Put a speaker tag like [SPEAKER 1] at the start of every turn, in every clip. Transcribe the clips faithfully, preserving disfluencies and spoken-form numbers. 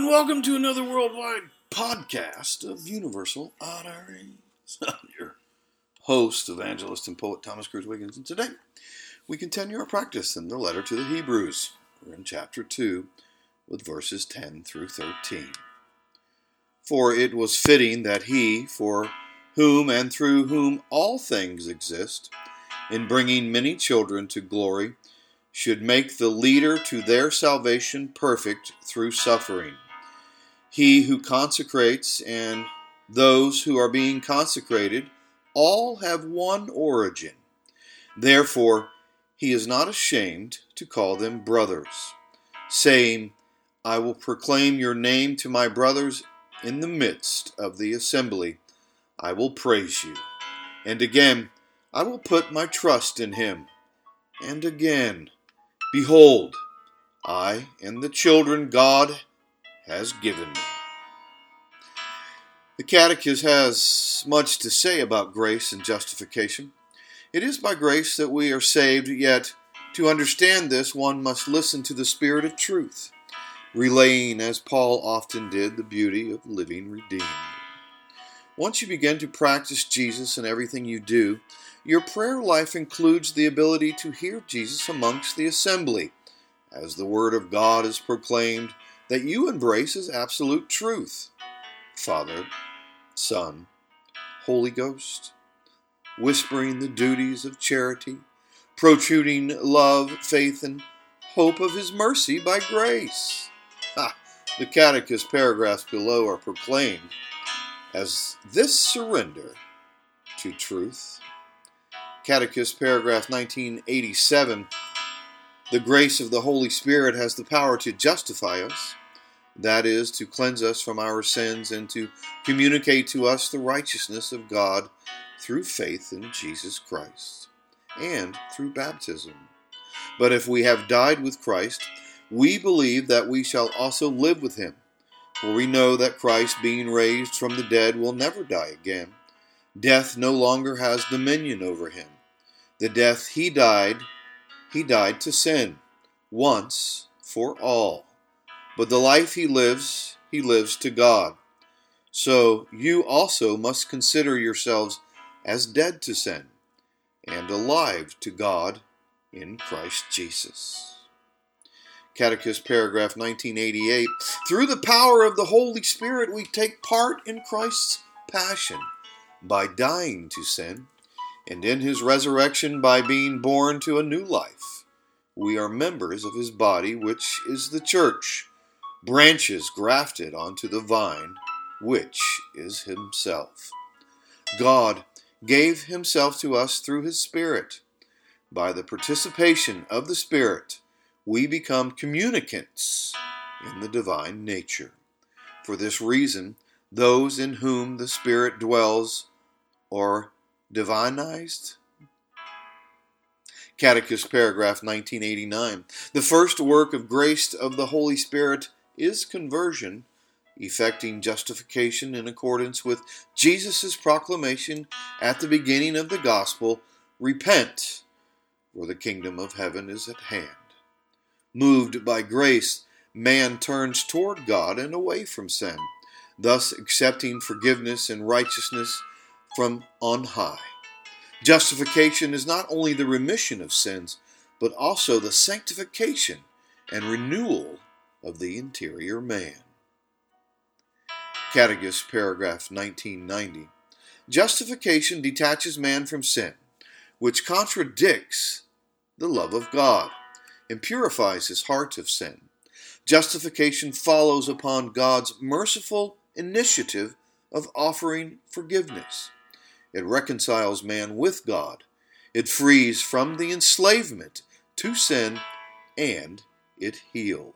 [SPEAKER 1] welcome to another worldwide podcast of Universal Utterings. I'm your host, evangelist, and poet Thomas Cruz Wiggins, and today we continue our practice in the letter to the Hebrews. We're in chapter two with verses ten through thirteen. For it was fitting that he, for whom and through whom all things exist, in bringing many children to glory, should make the leader to their salvation perfect through suffering. He who consecrates and those who are being consecrated all have one origin. Therefore, he is not ashamed to call them brothers, saying, I will proclaim your name to my brothers in the midst of the assembly. I will praise you. And again, I will put my trust in him. And again, behold, I and the children God has given me. The Catechism has much to say about grace and justification. It is by grace that we are saved, yet to understand this, one must listen to the Spirit of truth, relaying, as Paul often did, the beauty of living redeemed. Once you begin to practice Jesus in everything you do, your prayer life includes the ability to hear Jesus amongst the assembly, as the Word of God is proclaimed that you embrace as absolute truth. Father, Son, Holy Ghost, whispering the duties of charity, protruding love, faith, and hope of His mercy by grace. Ah, the Catechism paragraphs below are proclaimed as this surrender to truth. Catechism paragraph nineteen eighty-seven, the grace of the Holy Spirit has the power to justify us, that is, to cleanse us from our sins and to communicate to us the righteousness of God through faith in Jesus Christ and through baptism. But if we have died with Christ, we believe that we shall also live with him, for we know that Christ, being raised from the dead, will never die again. Death no longer has dominion over him. The death he died, he died to sin, once for all. But the life he lives, he lives to God. So you also must consider yourselves as dead to sin and alive to God in Christ Jesus. Catechism paragraph nineteen eighty-eight, through the power of the Holy Spirit we take part in Christ's passion by dying to sin, and in his resurrection by being born to a new life. We are members of his body, which is the church, branches grafted onto the vine, which is himself. God gave himself to us through his Spirit. By the participation of the Spirit, we become communicants in the divine nature. For this reason, those in whom the Spirit dwells are divinized. Catechism paragraph nineteen eighty-nine. The first work of grace of the Holy Spirit is conversion, effecting justification in accordance with Jesus' proclamation at the beginning of the gospel, repent, for the kingdom of heaven is at hand. Moved by grace, man turns toward God and away from sin, thus accepting forgiveness and righteousness from on high. Justification is not only the remission of sins, but also the sanctification and renewal of the interior man. Catechism paragraph nineteen ninety. Justification detaches man from sin, which contradicts the love of God and purifies his heart of sin. Justification follows upon God's merciful initiative of offering forgiveness. It reconciles man with God. It frees from the enslavement to sin, and it heals.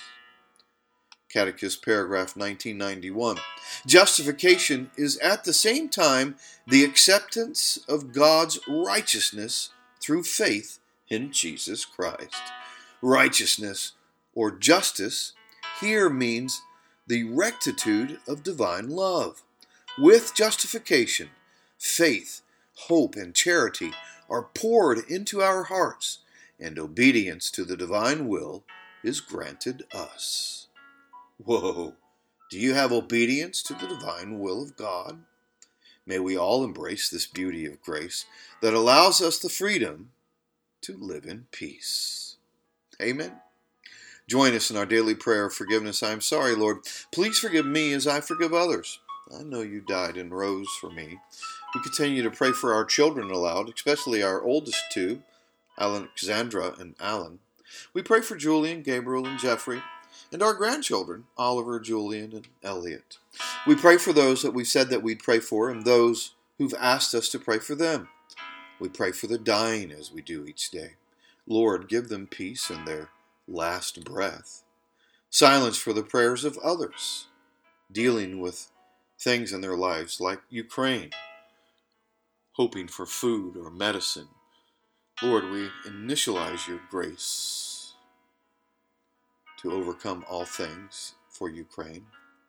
[SPEAKER 1] Catechism paragraph nineteen ninety-one. Justification is at the same time the acceptance of God's righteousness through faith in Jesus Christ. Righteousness, or justice, here means the rectitude of divine love. With justification, faith, hope, and charity are poured into our hearts, and obedience to the divine will is granted us. Whoa, Do you have obedience to the divine will of God? May we all embrace this beauty of grace that allows us the freedom to live in peace. Amen. Join us in our daily prayer of forgiveness. I am sorry, Lord. Please forgive me as I forgive others. I know you died and rose for me. We continue to pray for our children aloud, especially our oldest two, Alexandra and Alan. We pray for Julian, Gabriel, and Jeffrey, and our grandchildren, Oliver, Julian, and Elliot. We pray for those that we said that we'd pray for and those who've asked us to pray for them. We pray for the dying as we do each day. Lord, give them peace in their last breath. Silence for the prayers of others, dealing with things in their lives like Ukraine, hoping for food or medicine. Lord, we initialize your grace to overcome all things for Ukraine.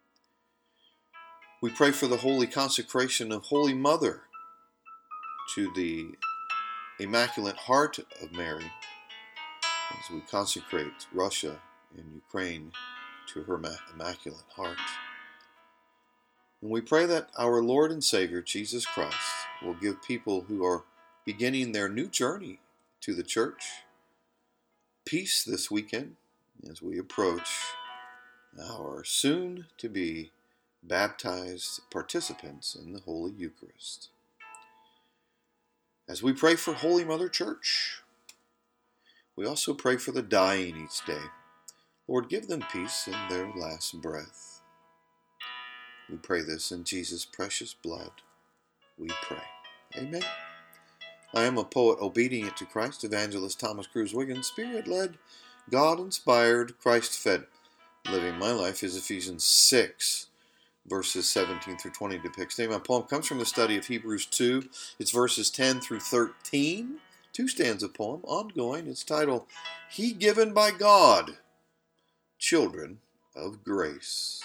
[SPEAKER 1] We pray for the holy consecration of Holy Mother to the Immaculate Heart of Mary, as we consecrate Russia and Ukraine to her Immaculate Heart. And we pray that our Lord and Savior, Jesus Christ, will give people who are beginning their new journey to the church peace this weekend as we approach our soon-to-be baptized participants in the Holy Eucharist. As we pray for Holy Mother Church, we also pray for the dying each day. Lord, give them peace in their last breath. We pray this in Jesus' precious blood. We pray. Amen. I am a poet obedient to Christ, Evangelist Thomas Cruz Wiggins, Spirit-led, God-inspired, Christ-fed. Living my life is Ephesians six, verses seventeen through twenty depicts. Today my poem comes from the study of Hebrews two. It's verses ten through thirteen. Two-stanza poem, ongoing. It's titled, He Given by God, Children of Grace.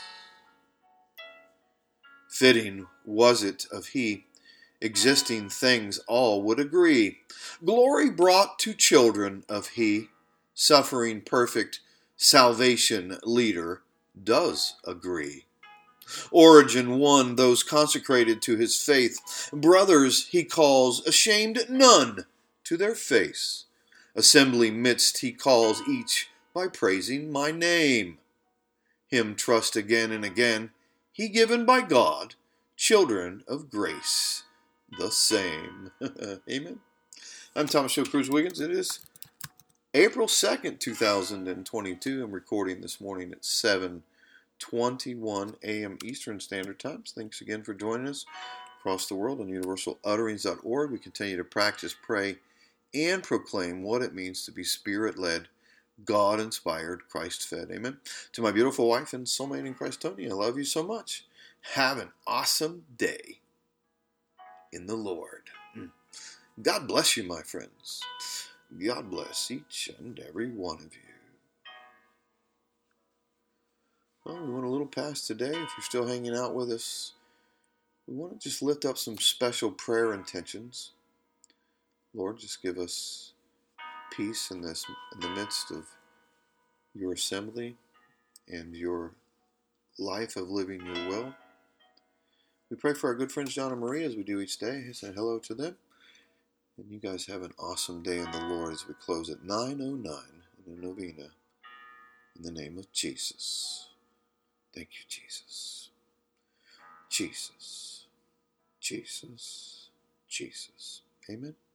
[SPEAKER 1] Fitting was it of He, existing things all would agree. Glory brought to children of He, suffering perfect salvation leader, does agree. Origin won those consecrated to His faith. Brothers He calls, ashamed none to their face. Assembly midst He calls each by praising my name. Him trust again and again, He given by God, children of grace, the same. Amen. I'm Thomas Joe Cruz Wiggins. It is April second, two thousand twenty-two. I'm recording this morning at seven twenty-one a.m. Eastern Standard Time. Thanks again for joining us across the world on universal utterings dot org. We continue to practice, pray, and proclaim what it means to be Spirit-led, God-inspired, Christ-fed. Amen. To my beautiful wife and soulmate in Christ, Tony, I love you so much. Have an awesome day in the Lord. God bless you, my friends. God bless each and every one of you. Well, we went a little past today. If you're still hanging out with us, we want to just lift up some special prayer intentions. Lord, just give us peace in this, in the midst of your assembly and your life of living your will. We pray for our good friends John and Marie as we do each day. Say hello to them. And you guys have an awesome day in the Lord as we close at nine oh nine in a novena. In the name of Jesus. Thank you, Jesus. Jesus. Jesus. Jesus. Amen.